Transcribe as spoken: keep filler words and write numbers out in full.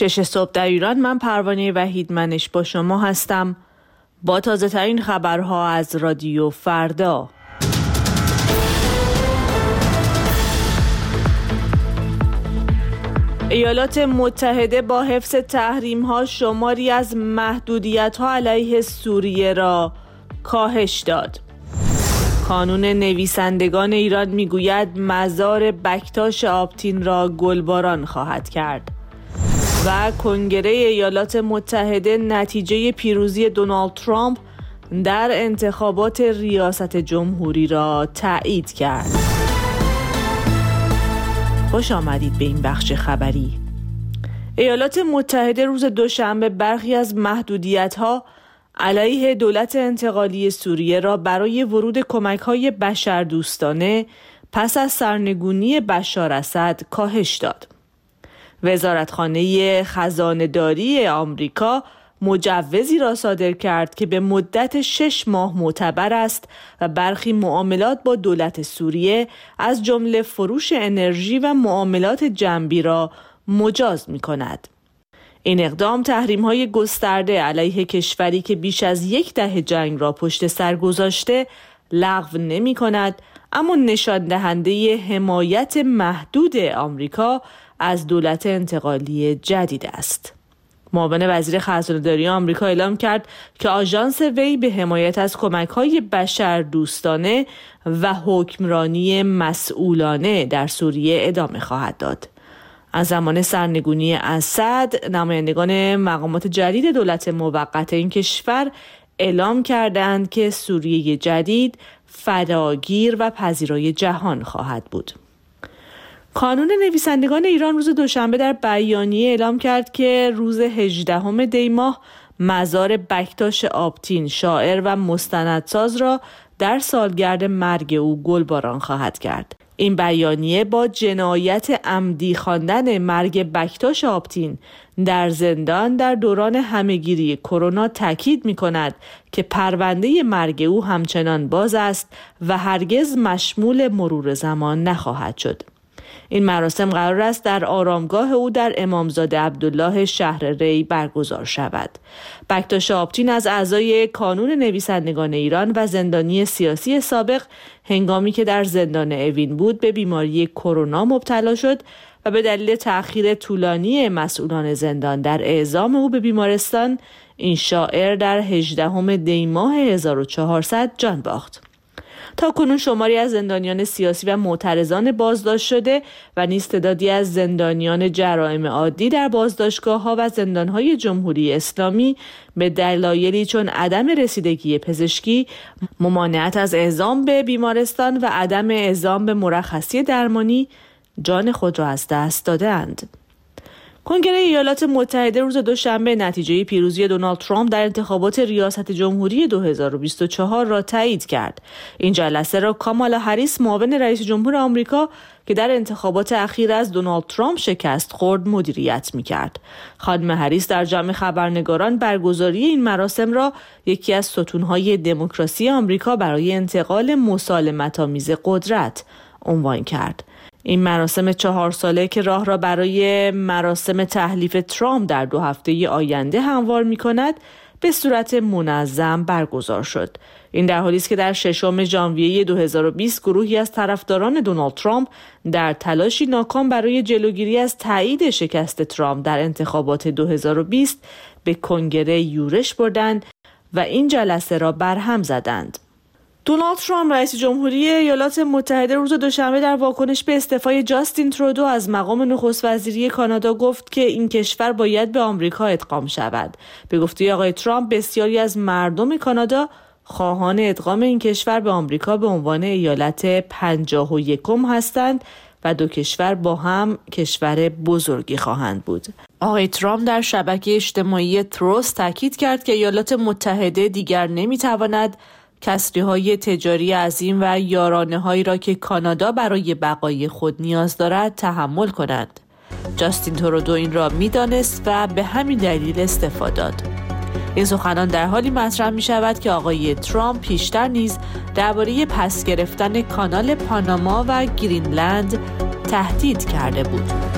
شش صبح در ایران. من پروانه وحیدمنش با شما هستم با تازه ترین خبرها از رادیو فردا. ایالات متحده با حفظ تحریم‌ها شماری از محدودیت‌ها علیه سوریه را کاهش داد. کانون نویسندگان ایران میگوید مزار بکتاش آبتین را گلباران خواهد کرد. و کنگره ایالات متحده نتیجه پیروزی دونالد ترامپ در انتخابات ریاست جمهوری را تایید کرد. خوش آمدید به این بخش خبری. ایالات متحده روز دوشنبه برخی از محدودیت‌ها علیه دولت انتقالی سوریه را برای ورود کمک‌های بشردوستانه پس از سرنگونی بشار اسد کاهش داد. وزارتخانه خزانه‌داری آمریکا مجوزی را صادر کرد که به مدت شش ماه معتبر است و برخی معاملات با دولت سوریه از جمله فروش انرژی و معاملات جنبی را مجاز می‌کند. این اقدام تحریم‌های گسترده علیه کشوری که بیش از یک دهه جنگ را پشت سر گذاشته لغو نمی‌کند، اما نشان دهنده حمایت محدود آمریکا از دولت انتقالی جدید است. معاون وزیر خزانه‌داری آمریکا اعلام کرد که آژانس وی به حمایت از کمک‌های بشردوستانه و حکمرانی مسئولانه در سوریه ادامه خواهد داد. از زمان سرنگونی اسد، نمایندگان مقامات جدید دولت موقت این کشور اعلام کردند که سوریه جدید فراگیر و پذیرای جهان خواهد بود. کانون نویسندگان ایران روز دوشنبه در بیانیه اعلام کرد که روز هجدهم دی ماه مزار بکتاش آبتین، شاعر و مستندساز را در سالگرد مرگ او گلباران خواهد کرد. این بیانیه با جنایت عمدی خواندن مرگ بکتاش آبتین در زندان در دوران همهگیری کرونا تاکید می‌کند که پرونده مرگ او همچنان باز است و هرگز مشمول مرور زمان نخواهد شد. این مراسم قرار است در آرامگاه او در امامزاده عبدالله شهر ری برگزار شود. بکتاش آبتین از اعضای کانون نویسندگان ایران و زندانی سیاسی سابق هنگامی که در زندان اوین بود به بیماری کرونا مبتلا شد و به دلیل تأخیر طولانی مسئولان زندان در اعزام او به بیمارستان، این شاعر در هجدهم دی ماه هزار و چهارصد جان باخت. تا کنون شماری از زندانیان سیاسی و معترضان بازداشت شده و نیز تعدادی از زندانیان جرایم عادی در بازداشتگاه‌ها و زندان‌های جمهوری اسلامی به دلایلی چون عدم رسیدگی پزشکی، ممانعت از اعزام به بیمارستان و عدم اعزام به مرخصی درمانی جان خود را از دست دادند. کنگره ایالات متحده روز دوشنبه نتیجه پیروزی دونالد ترامپ در انتخابات ریاست جمهوری دو هزار و بیست و چهار را تایید کرد. این جلسه را کامالا هریس، معاون رئیس جمهور آمریکا که در انتخابات اخیر از دونالد ترامپ شکست خورد، مدیریت می‌کرد. خانم هریس در جمع خبرنگاران برگزاری این مراسم را یکی از ستون‌های دموکراسی آمریکا برای انتقال مسالمت‌آمیز قدرت عنوان کرد. این مراسم چهار ساله که راه را برای مراسم تحلیف ترامپ در دو هفته آینده هموار می کند به صورت منظم برگزار شد. این در حالی است که در ششم ژانویه دو هزار و بیست گروهی از طرفداران دونالد ترامپ در تلاشی ناکام برای جلوگیری از تایید شکست ترامپ در انتخابات دو هزار و بیست به کنگره یورش بردند و این جلسه را برهم زدند. دونالد ترامپ رئیس جمهوری ایالات متحده روز دوشنبه در واکنش به استعفای جاستین ترودو از مقام نخست وزیری کانادا گفت که این کشور باید به آمریکا ادغام شود. به گفته آقای ترامپ، بسیاری از مردم کانادا خواهان ادغام این کشور به آمریکا به عنوان ایالت پنجاه و یکم هستند و دو کشور با هم کشور بزرگی خواهند بود. آقای ترامپ در شبکه اجتماعی تروس تاکید کرد که ایالات متحده دیگر نمیتواند کسری‌های تجاری عظیم و یارانه‌هایی را که کانادا برای بقای خود نیاز دارد تحمل کند. جاستین ترودو این را می‌دانست و به همین دلیل استعفا داد. این سخنان در حالی مطرح می‌شود که آقای ترامپ پیشتر نیز درباره پس گرفتن کانال پاناما و گرینلند تهدید کرده بود.